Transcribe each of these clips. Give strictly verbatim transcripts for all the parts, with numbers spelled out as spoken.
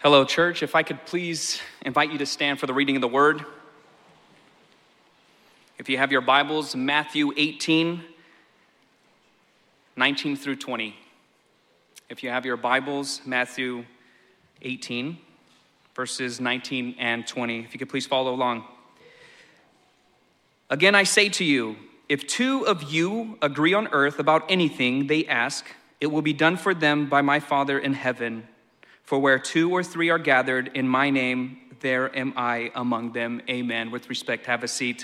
Hello, church. If I could please invite you to stand for the reading of the word. If you have your Bibles, Matthew eighteen, nineteen through twenty. If you have your Bibles, Matthew eighteen, verses nineteen and twenty. If you could please follow along. Again, I say to you, if two of you agree on earth about anything they ask, it will be done for them by my Father in heaven. For where two or three are gathered in my name, there am I among them. Amen. With respect, have a seat.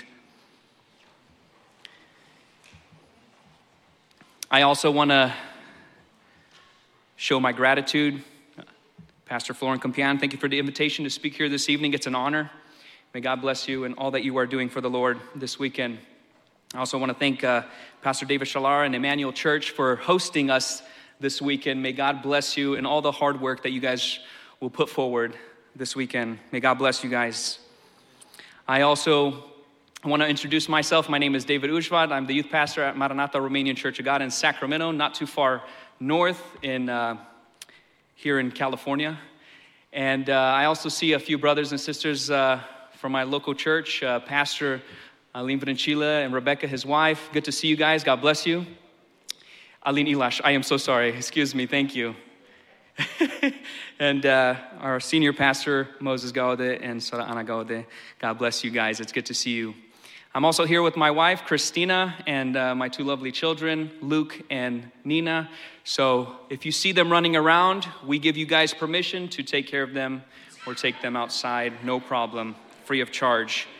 I also want to show my gratitude. Pastor Florin Campian, thank you for the invitation to speak here this evening. It's an honor. May God bless you and all that you are doing for the Lord this weekend. I also want to thank uh, Pastor David Shalar and Emmanuel Church for hosting us this weekend. May God bless you and all the hard work that you guys will put forward this weekend. May God bless you guys. I also want to introduce myself. My name is David Ujvad. I'm the youth pastor at Maranatha Romanian Church of God in Sacramento, not too far north in uh, here in California. And uh, I also see a few brothers and sisters uh, from my local church, uh, Pastor Aline Valenchila and Rebecca, his wife. Good to see you guys. God bless you. Aline Ilash, I am so sorry. Excuse me. Thank you. and uh, our senior pastor, Moses Gaude and Sarah Ana Gaude. God bless you guys. It's good to see you. I'm also here with my wife, Christina, and uh, my two lovely children, Luke and Nina. So if you see them running around, we give you guys permission to take care of them or take them outside. No problem. Free of charge.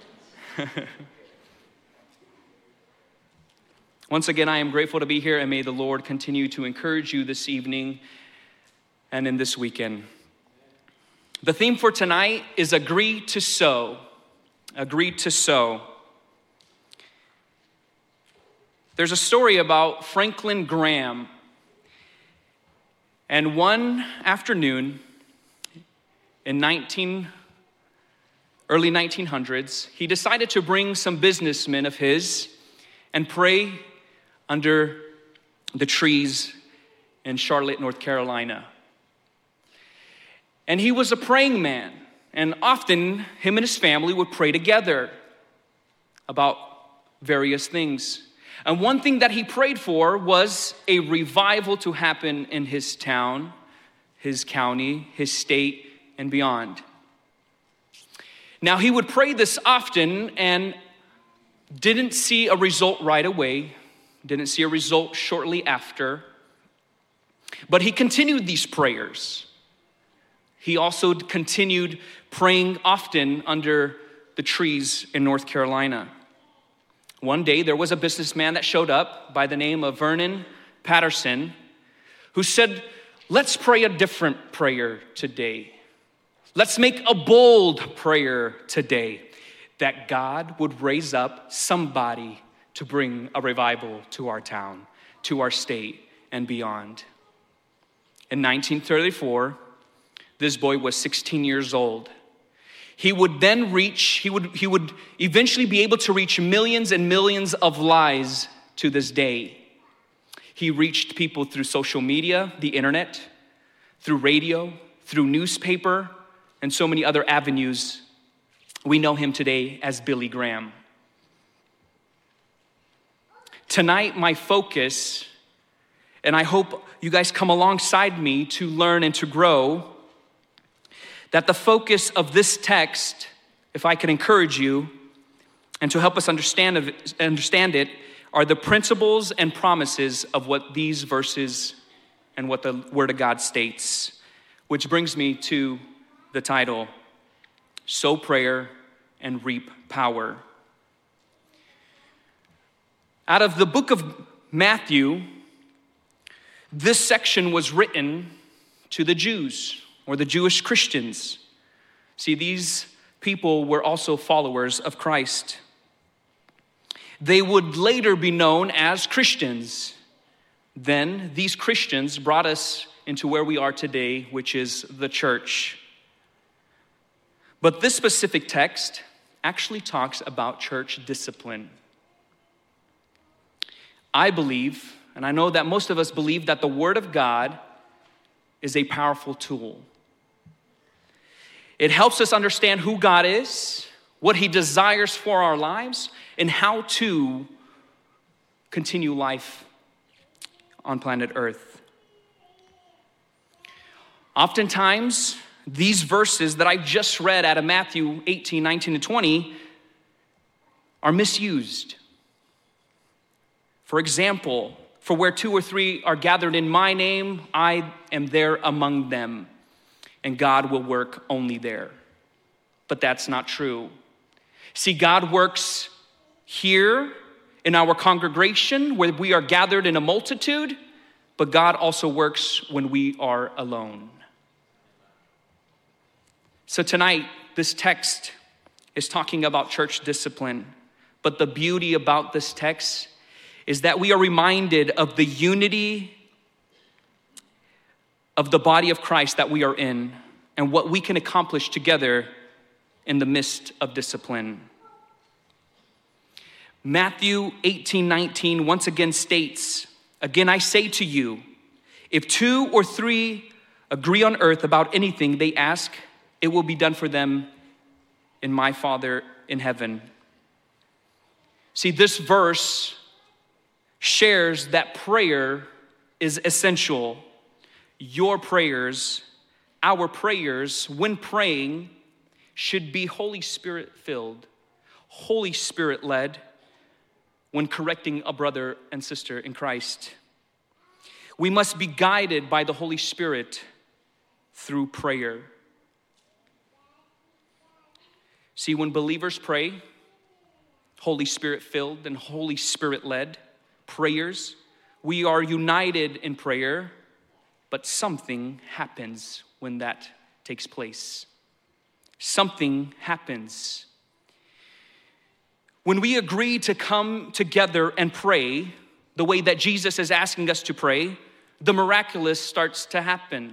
Once again, I am grateful to be here, and may the Lord continue to encourage you this evening and in this weekend. The theme for tonight is agree to sow. Agree to sow. There's a story about Franklin Graham. And one afternoon in nineteen, early nineteen hundreds, he decided to bring some businessmen of his and pray under the trees in Charlotte, North Carolina. And he was a praying man, and often him and his family would pray together about various things. And one thing that he prayed for was a revival to happen in his town, his county, his state, and beyond. Now, he would pray this often and didn't see a result right away, didn't see a result shortly after, but he continued these prayers. He also continued praying often under the trees in North Carolina. One day, there was a businessman that showed up by the name of Vernon Patterson, who said, let's pray a different prayer today. Let's make a bold prayer today that God would raise up somebody to bring a revival to our town, to our state, and beyond. In nineteen thirty-four, this boy was sixteen years old. He would then reach, he would, he would eventually be able to reach millions and millions of lives to this day. He reached people through social media, the internet, through radio, through newspaper, and so many other avenues. We know him today as Billy Graham. Tonight, my focus, and I hope you guys come alongside me to learn and to grow, that the focus of this text, if I can encourage you, and to help us understand, of, understand it, are the principles and promises of what these verses and what the Word of God states. Which brings me to the title, Sow Prayer and Reap Power. Out of the book of Matthew, this section was written to the Jews or the Jewish Christians. See, these people were also followers of Christ. They would later be known as Christians. Then these Christians brought us into where we are today, which is the church. But this specific text actually talks about church discipline. I believe, and I know that most of us believe, that the Word of God is a powerful tool. It helps us understand who God is, what he desires for our lives, and how to continue life on planet Earth. Oftentimes, these verses that I just read out of Matthew eighteen, nineteen, and twenty are misused. For example, for where two or three are gathered in my name, I am there among them, and God will work only there. But that's not true. See, God works here in our congregation where we are gathered in a multitude, but God also works when we are alone. So tonight, this text is talking about church discipline, but the beauty about this text is that we are reminded of the unity of the body of Christ that we are in and what we can accomplish together in the midst of discipline. Matthew eighteen, nineteen once again states, "Again I say to you, if two or three agree on earth about anything they ask, it will be done for them in my Father in heaven." See, this verse shares that prayer is essential. Your prayers, our prayers, when praying, should be Holy Spirit filled, Holy Spirit led when correcting a brother and sister in Christ. We must be guided by the Holy Spirit through prayer. See, when believers pray, Holy Spirit filled and Holy Spirit led prayers, we are united in prayer, but something happens when that takes place. Something happens. When we agree to come together and pray the way that Jesus is asking us to pray, the miraculous starts to happen.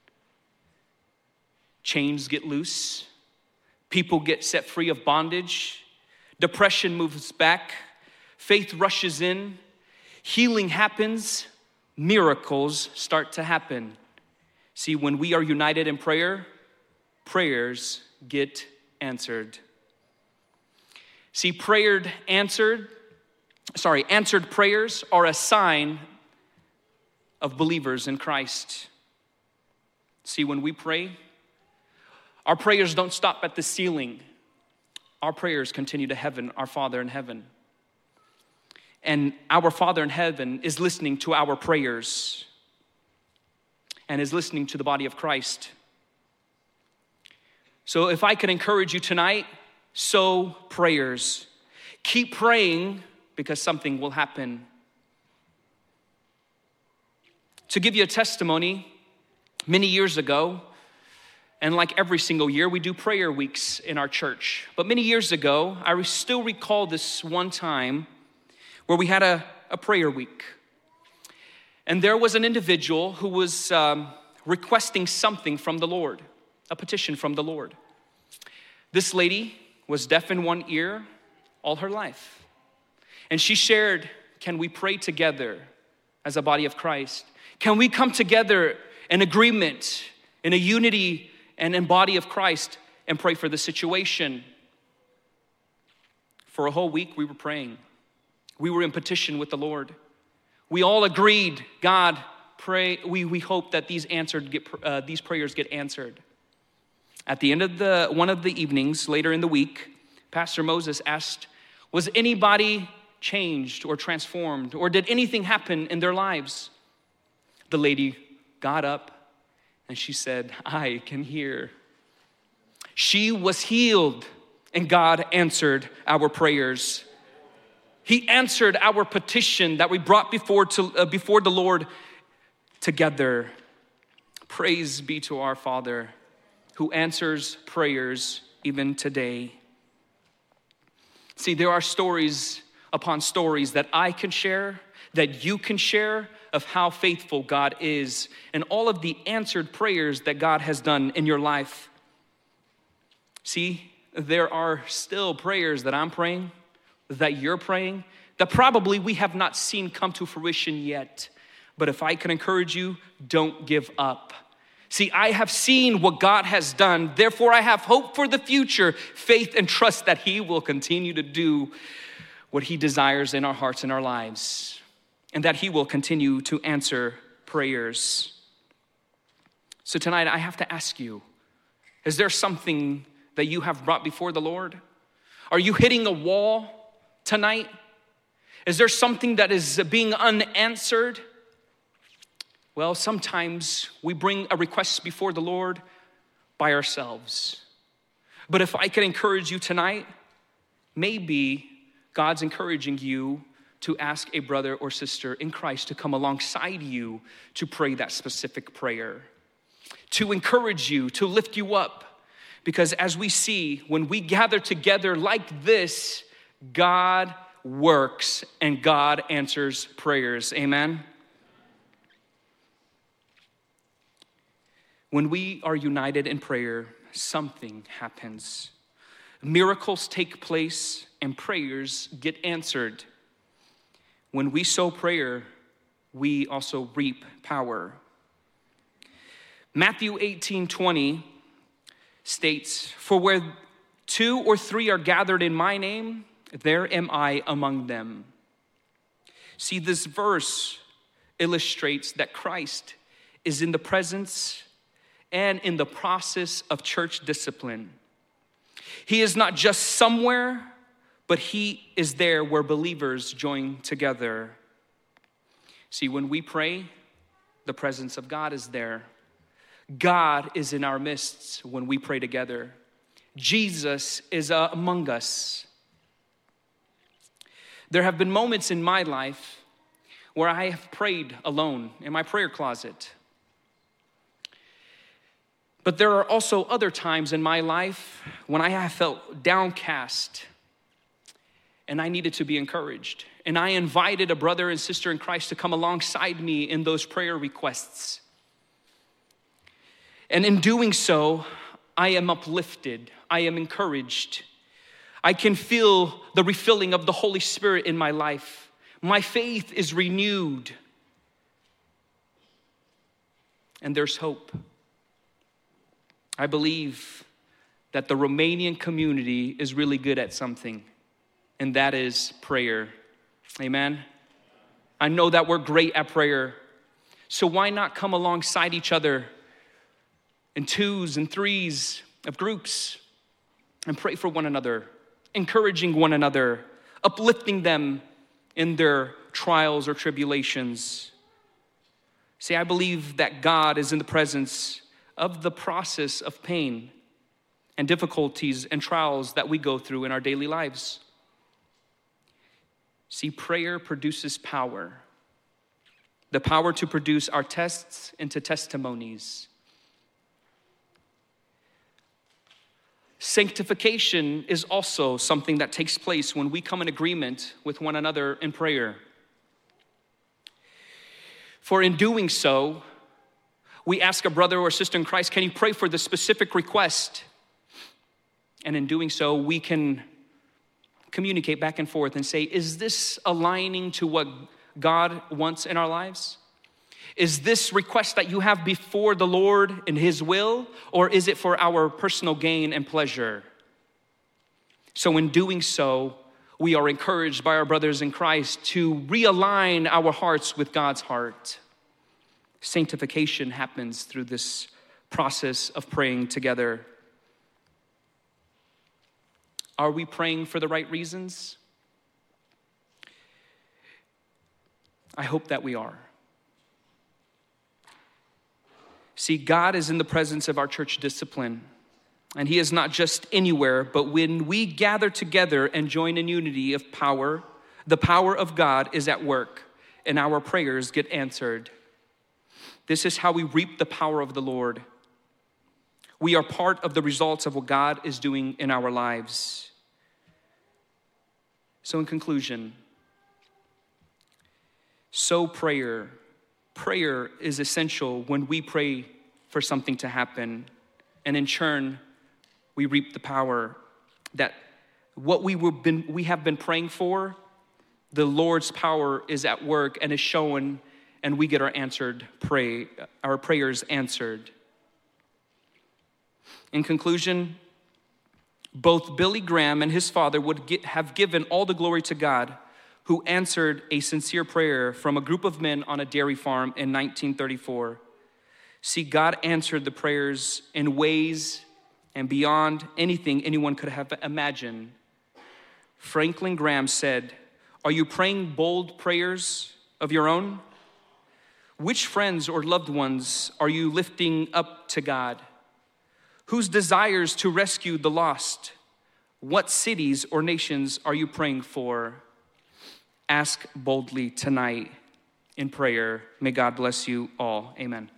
Chains get loose. People get set free of bondage. Depression moves back. Faith rushes in. Healing happens. Miracles start to happen. See, when we are united in prayer, prayers get answered. See, prayered answered, sorry, answered prayers are a sign of believers in Christ. See, when we pray, our prayers don't stop at the ceiling. Our prayers continue to heaven, our Father in heaven. And our Father in heaven is listening to our prayers and is listening to the body of Christ. So if I could encourage you tonight, sow prayers. Keep praying because something will happen. To give you a testimony, many years ago, and like every single year, we do prayer weeks in our church. But many years ago, I still recall this one time where we had a, a prayer week. And there was an individual who was um, requesting something from the Lord, a petition from the Lord. This lady was deaf in one ear all her life. And she shared, can we pray together as a body of Christ? Can we come together in agreement, in a unity and in body of Christ and pray for the situation? For a whole week we were praying. We were in petition with the Lord. We all agreed, God, pray. We, we hope that these answered get, uh, these prayers get answered. At the end of the one of the evenings, later in the week, Pastor Moses asked, was anybody changed or transformed, or did anything happen in their lives? The lady got up and she said, I can hear. She was healed, and God answered our prayers. He answered our petition that we brought before to uh, before the Lord together. Praise be to our Father who answers prayers even today. See, there are stories upon stories that I can share, that you can share, of how faithful God is and all of the answered prayers that God has done in your life. See, there are still prayers that I'm praying, that you're praying, that probably we have not seen come to fruition yet. But if I can encourage you, don't give up. See, I have seen what God has done. Therefore, I have hope for the future, faith and trust that he will continue to do what he desires in our hearts and our lives, and that he will continue to answer prayers. So tonight, I have to ask you, is there something that you have brought before the Lord? Are you hitting a wall tonight? Is there something that is being unanswered? Well, sometimes we bring a request before the Lord by ourselves. But if I could encourage you tonight, maybe God's encouraging you to ask a brother or sister in Christ to come alongside you to pray that specific prayer, to encourage you, to lift you up. Because as we see, when we gather together like this, God works and God answers prayers. Amen? When we are united in prayer, something happens. Miracles take place and prayers get answered. When we sow prayer, we also reap power. Matthew eighteen twenty states, "For where two or three are gathered in my name, there am I among them." See, this verse illustrates that Christ is in the presence and in the process of church discipline. He is not just somewhere, but he is there where believers join together. See, when we pray, the presence of God is there. God is in our midst when we pray together. Jesus is uh, among us. There have been moments in my life where I have prayed alone in my prayer closet. But there are also other times in my life when I have felt downcast and I needed to be encouraged. And I invited a brother and sister in Christ to come alongside me in those prayer requests. And in doing so, I am uplifted. I am encouraged. I can feel the refilling of the Holy Spirit in my life. My faith is renewed. And there's hope. I believe that the Romanian community is really good at something, and that is prayer. Amen? I know that we're great at prayer. So why not come alongside each other in twos and threes of groups and pray for one another, encouraging one another, uplifting them in their trials or tribulations. See, I believe that God is in the presence of the process of pain and difficulties and trials that we go through in our daily lives. See, prayer produces power. The power to produce our tests into testimonies. Sanctification is also something that takes place when we come in agreement with one another in prayer. For in doing so, we ask a brother or sister in Christ, can you pray for the specific request? And in doing so, we can communicate back and forth and say, is this aligning to what God wants in our lives? Is this request that you have before the Lord in His will, or is it for our personal gain and pleasure? So in doing so, we are encouraged by our brothers in Christ to realign our hearts with God's heart. Sanctification happens through this process of praying together. Are we praying for the right reasons? I hope that we are. See, God is in the presence of our church discipline, and He is not just anywhere, but when we gather together and join in unity of power, the power of God is at work, and our prayers get answered. This is how we reap the power of the Lord. We are part of the results of what God is doing in our lives. So in conclusion, so prayer, prayer is essential when we pray for something to happen. And in turn, we reap the power that what we, were been, we have been praying for, the Lord's power is at work and is shown, and we get our answered pray, our prayers answered. In conclusion, both Billy Graham and his father would get, have given all the glory to God, who answered a sincere prayer from a group of men on a dairy farm in nineteen thirty-four. See, God answered the prayers in ways and beyond anything anyone could have imagined. Franklin Graham said, "Are you praying bold prayers of your own? Which friends or loved ones are you lifting up to God? Whose desires to rescue the lost? What cities or nations are you praying for?" Ask boldly tonight in prayer. May God bless you all. Amen.